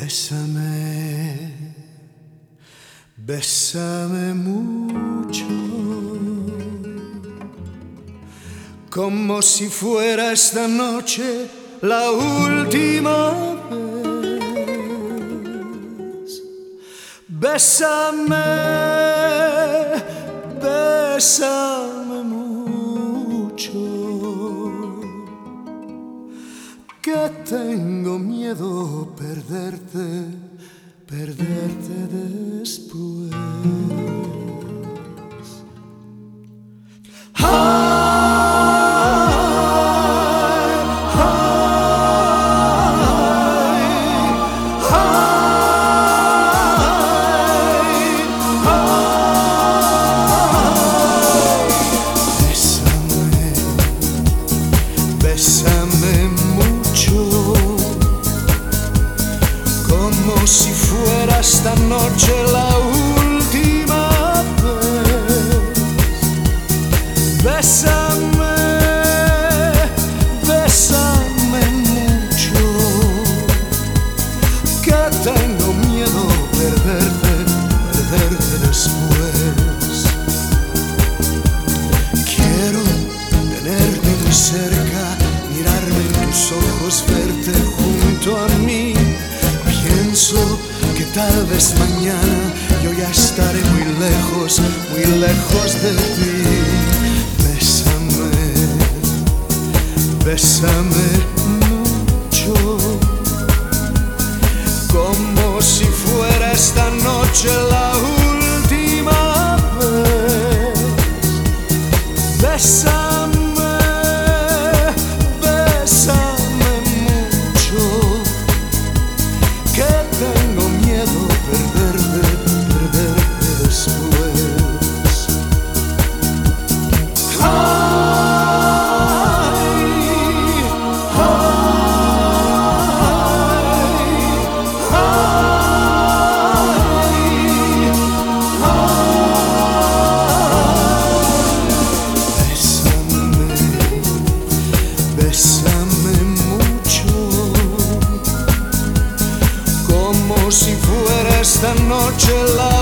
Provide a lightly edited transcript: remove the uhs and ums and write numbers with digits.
Bésame, bésame mucho, como si fuera esta noche la última vez. Bésame, bésame mucho, que tengo miedo perderte, perderte después. Bésame mucho, como si fuera esta noche la última vez. Bésame, bésame mucho, que tengo miedo perderte, perderte después. Quiero tenerte muy cerca, mirarme en tus ojos, verte junto a mí. Pienso que tal vez mañana yo ya estaré muy lejos de ti. Bésame, bésame mucho, como si fuera esta noche la última vez. Bésame, bésame mucho, que tengo miedo perderte, perderte después. Ay, bésame mucho, como si fuera esta noche la